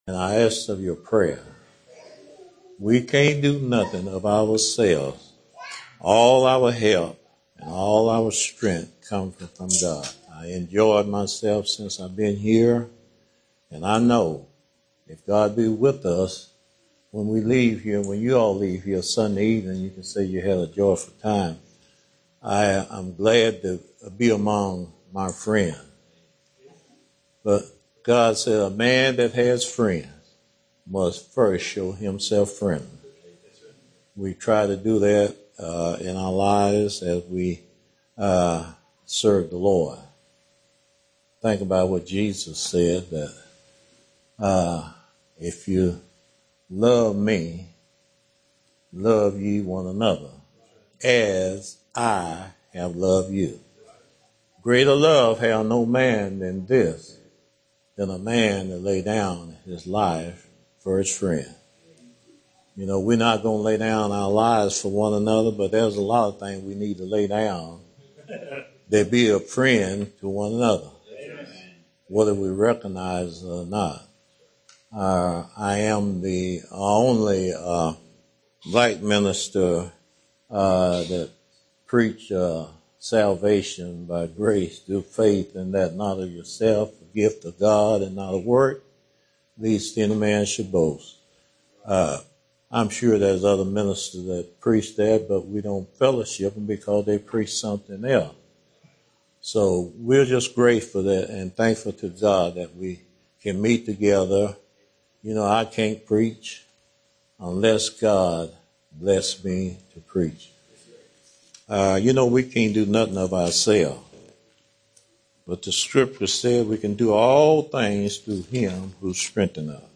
And I ask of your prayer. We can't do nothing of ourselves. All our help and all our strength comes from God. I enjoyed myself since I've been here, and I know if God be with us when we leave here, when you all leave here Sunday evening, you can say you had a joyful time. I'm glad to be among my friends. But God said a man that has friends must first show himself friendly. We try to do that in our lives as we serve the Lord. Think about what Jesus said, that if you love me, love ye one another, as I have loved you. Greater love have no man than this, than a man that lay down his life for his friend. You know, we're not going to lay down our lives for one another, but there's a lot of things we need to lay down that be a friend to one another, whether we recognize it or not. I am the only black minister that preach salvation by grace through faith, and that not of yourself, the gift of God, and not of work, least any man should boast. I'm sure there's other ministers that preach that, but we don't fellowship them because they preach something else. So we're just grateful that and thankful to God that we can meet together. You know, I can't preach unless God bless me to preach. You know, we can't do nothing of ourselves. But the scripture said we can do all things through him who strengthens us.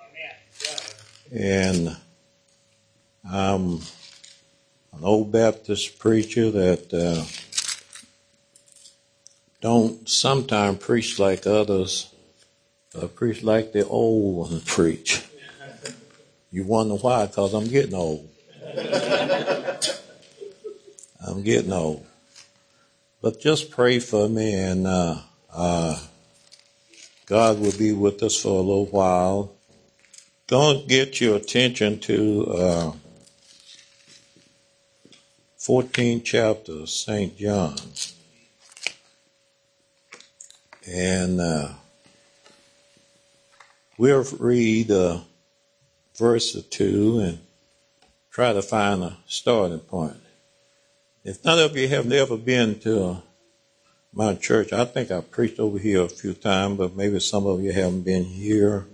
And I'm an old Baptist preacher that don't sometimes preach like others, preach like the old ones preach. You wonder why? Because I'm getting old. I'm getting old. But just pray for me, and God will be with us for a little while. Don't get your attention to 14th chapter of St. John. And we'll read a verse or two and try to find a starting point. If none of you have ever been to my church, I think I preached over here a few times, but maybe some of you haven't been here.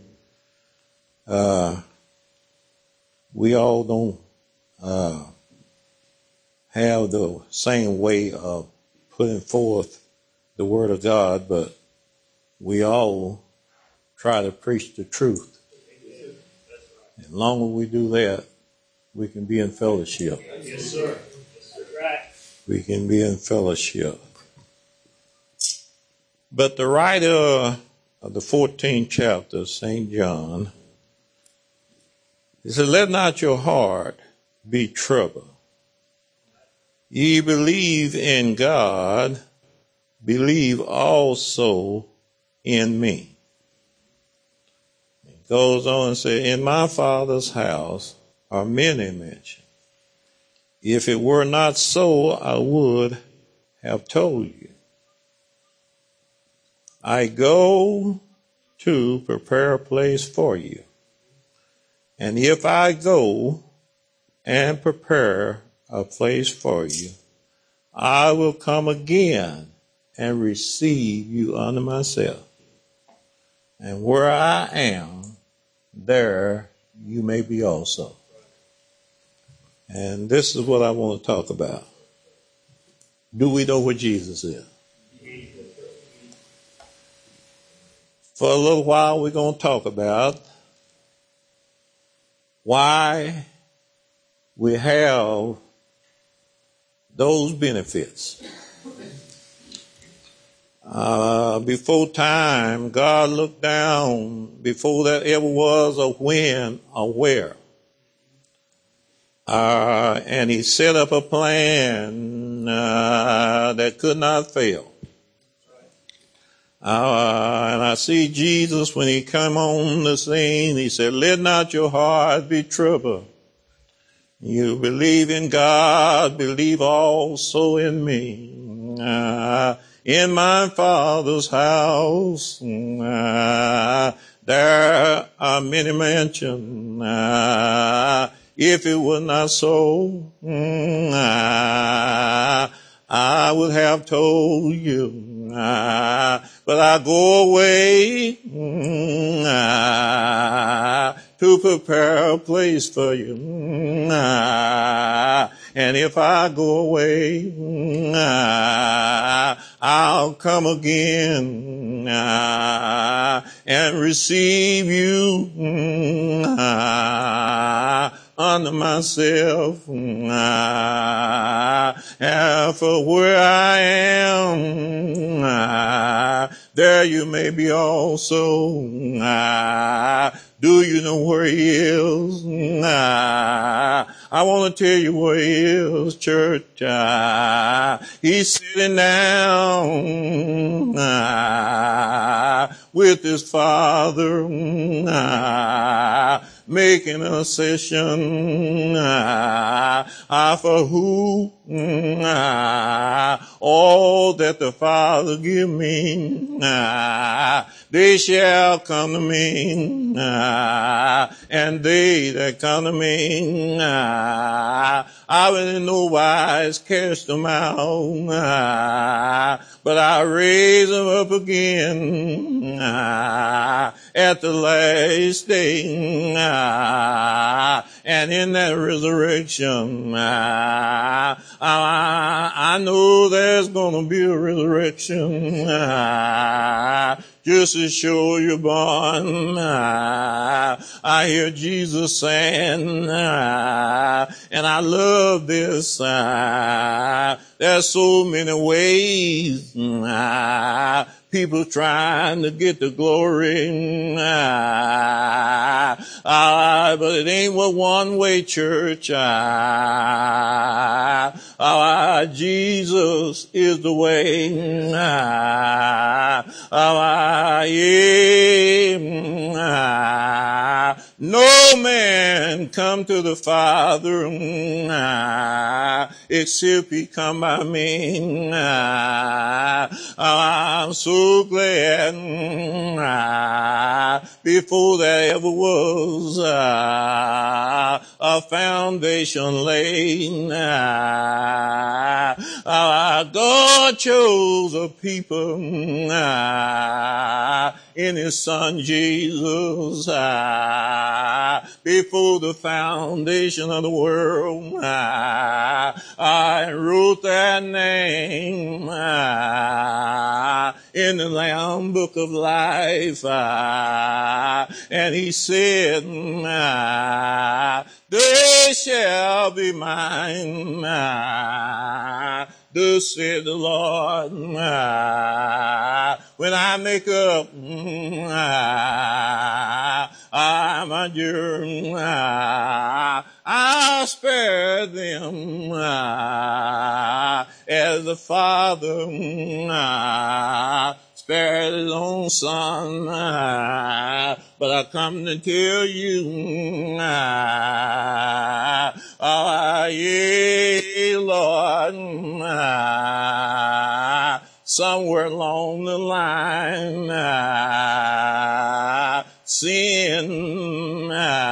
We all don't have the same way of putting forth the Word of God, but we all try to preach the truth. As long as we do that, we can be in fellowship. Yes, sir. Right. We can be in fellowship. But the writer of the 14th chapter, St. John, he said, let not your heart be troubled. Ye believe in God, believe also in me. He goes on and says, in my Father's house are many mansions. If it were not so, I would have told you. I go to prepare a place for you. And if I go and prepare a place for you, I will come again and receive you unto myself. And where I am, there you may be also. And this is what I want to talk about. Do we know where Jesus is? For a little while, we're going to talk about why we have those benefits. Before time, God looked down, before there ever was a when or where. And he set up a plan that could not fail. And I see Jesus when he come on the scene. He said, let not your heart be troubled. You believe in God, believe also in me. In my Father's house, there are many mansions. If it were not so, I would have told you. But I go away to prepare a place for you. And if I go away, I'll come again and receive you unto myself. And for where I am, there you may be also. Do you know where he is? I want to tell you where he is, church. He's sitting down with his Father, making a session for who all that the Father give me, they shall come to me, and they that come to me, I will in no wise cast them out, but I raise them up again at the last day, and in that resurrection, I know there's gonna be a resurrection. Just as sure you're born, I hear Jesus saying, and I love this, there's so many ways, people trying to get the glory, but it ain't but one way, church. Jesus is the way. No man come to the Father except he come by me. I'm so glad before there ever was a foundation laid. God chose a people in his Son Jesus before the foundation of the world. I wrote that name in the Lamb Book of Life, and he said, they shall be mine, thus said the Lord, when I make up my journey, I'll spare them as the Father spared his own Son. But I come to tell you, yeah, Lord, somewhere along the line, sin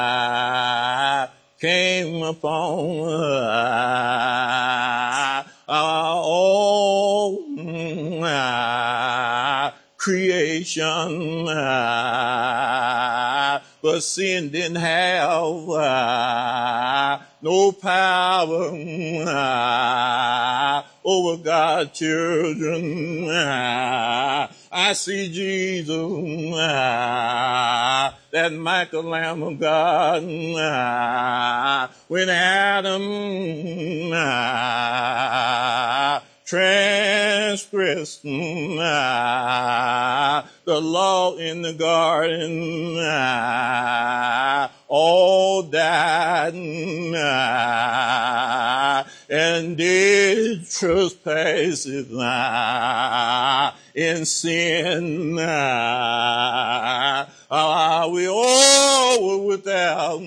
came upon all creation, but sin didn't have no power over God's children. I see Jesus, that mighty Lamb of God, when Adam transgressed the law in the garden, all died, and and did trespasses in sin. We all were without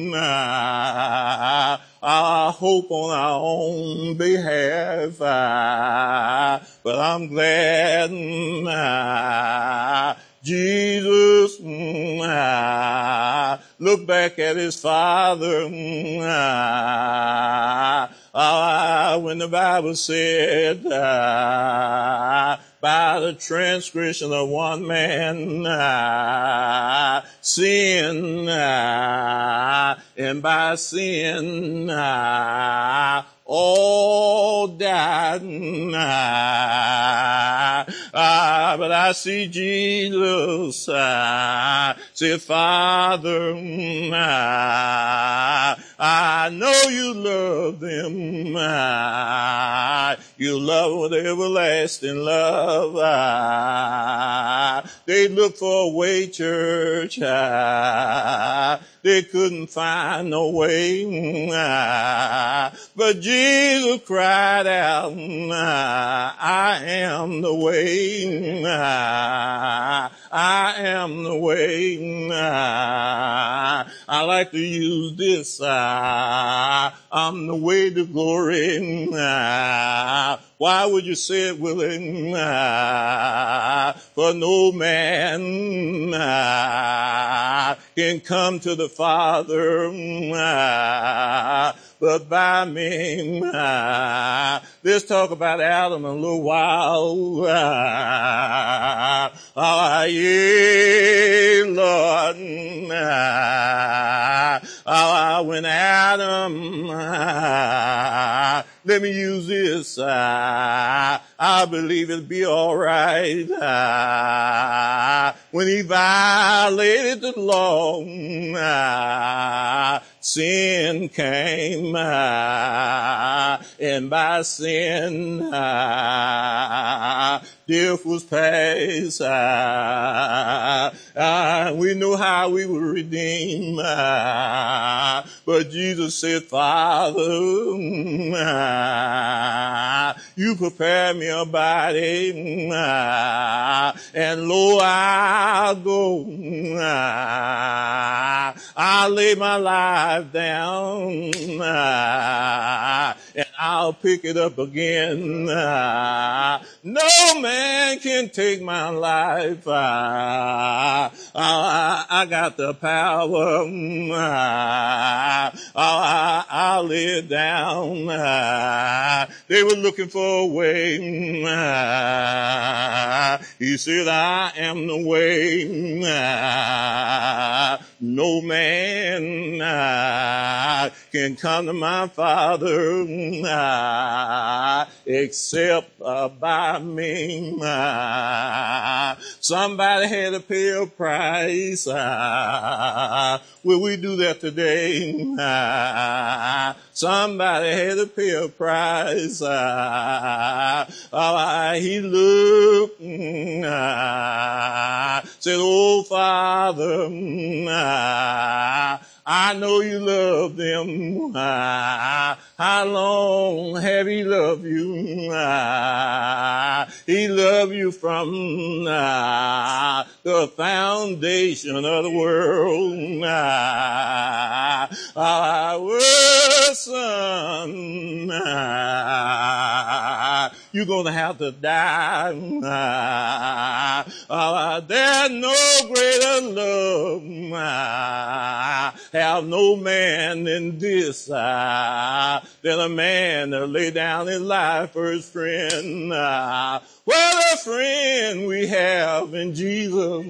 our hope on our own behalf, but I'm glad Jesus looked back at his Father when the Bible said by the transgression of one man sin, and by sin all died. But I see Jesus said, Father, I know you love them. You love with everlasting love. They look for a way, church. They couldn't find no way. But Jesus cried out, I am the way. I am the way. I like to use this. I'm the way to glory. Why would you say it, Willie? For no man can come to the Father but by me. Let's talk about Adam a little while. Yeah, Lord. When Adam, let me use this, I believe it'll be all right. When he violated the law, sin came, and by sin, death was passed. We know how we were redeemed, but Jesus said, Father, you prepare me a body, and lo, I'll go. I'll lay my life down, and I'll pick it up again. No man can take my life. I got the power. I'll lay it down. They were looking for a way. He said, I am the way. No man can come to my Father except by me. Somebody had to pay a price. Will we do that today? Somebody had to pay a price. He looked, said, oh, Father, I know you love them. How long have he loved you? He loved you from the foundation of the world. Son, you're going to have to die. There's no greater love. Have no man in this than a man that lay down his life for his friend. What a friend we have in Jesus.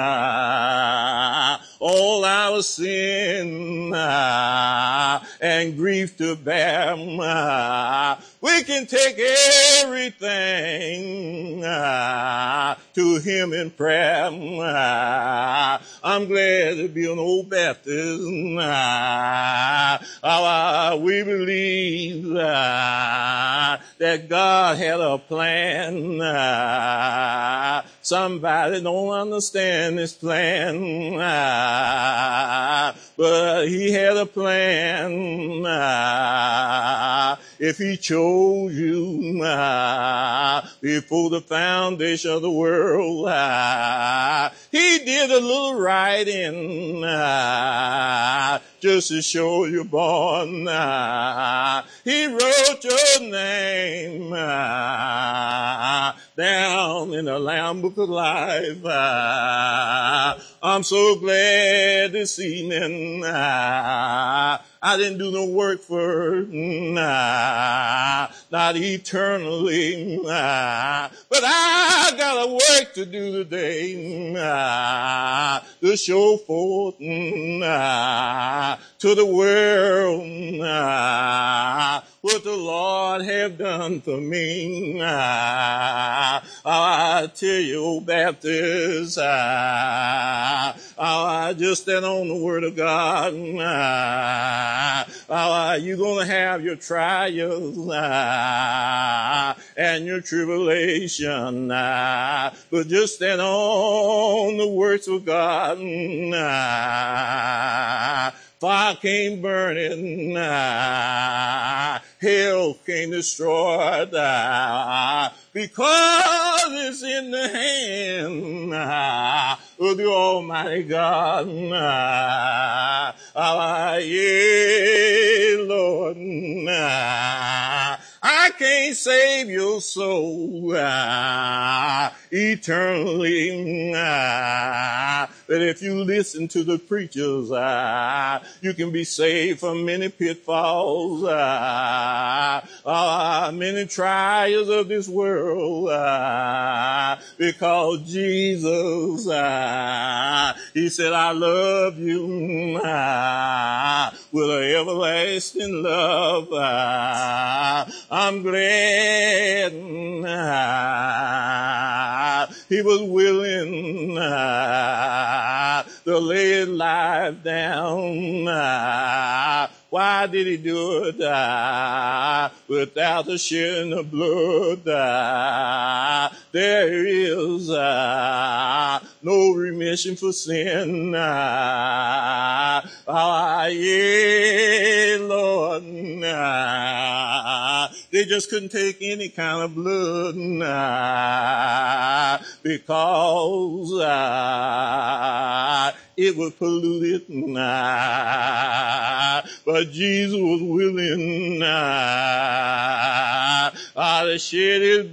All our sin and grief to bear. We can take everything to him in prayer. I'm glad to be an old Baptist. We believe that God had a plan. Somebody don't understand this plan, but he had a plan. If he chose you before the foundation of the world, he did a little writing just to show you born. He wrote your name down in the Lamb Book of Life. I'm so glad this evening I didn't do no work for not eternally, but I got a work to do today to show forth to the world what the Lord have done for me. I tell you, old Baptist, I just stand on the word of God. You're going to have your trials and your tribulation, but just stand on the words of God. Fire came burning, hell came destroyed, because it's in the hand of the Almighty God. Yeah, Lord, I can't save your soul eternally, but if you listen to the preachers, you can be saved from many pitfalls, many trials of this world, because Jesus, he said, I love you with an everlasting love. I'm glad he was willing to lay his life down. Why did he do it? Without the shedding of blood, there is no remission for sin. Yeah, Lord. They just couldn't take any kind of blood because it was polluted. But Jesus was willing to shed his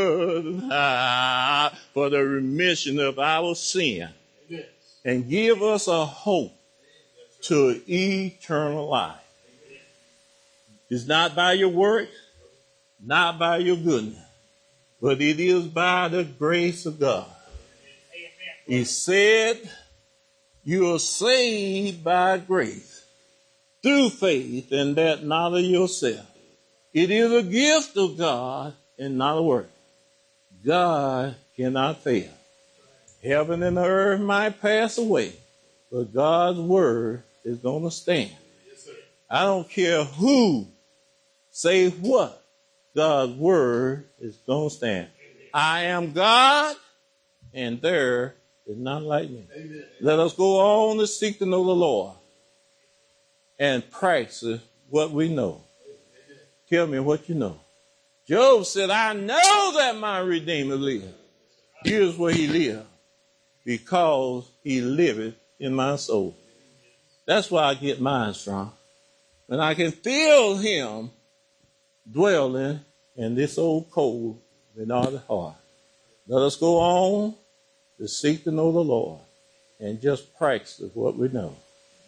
blood for the remission of our sin and give us a hope to eternal life. It's not by your work, not by your goodness, but it is by the grace of God. He said, you are saved by grace through faith, and that not of yourself. It is a gift of God and not a work. God cannot fail. Heaven and earth might pass away, but God's word is going to stand. I don't care who say what, God's word is going to stand. I am God, and there is none like me. Amen. Let us go on to seek to know the Lord and practice what we know. Amen. Tell me what you know. Job said, I know that my Redeemer liveth. Here's where he lived, because he liveth in my soul. That's why I get mine strong. And I can feel him dwelling in this old cold in our heart. Let us go on to seek to know the Lord and just practice what we know.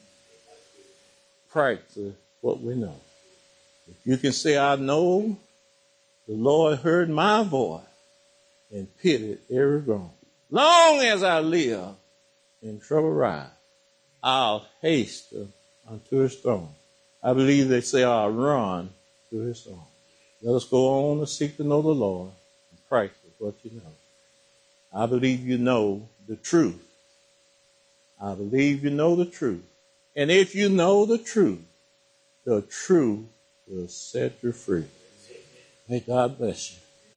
Practice what we know. If you can say, I know the Lord heard my voice and pitied every groan. Long as I live in trouble rise, I'll hasten unto his throne. I believe they say I'll run to his throne. Let us go on to seek to know the Lord and practice what you know. I believe you know the truth. I believe you know the truth. And if you know the truth will set you free. May God bless you.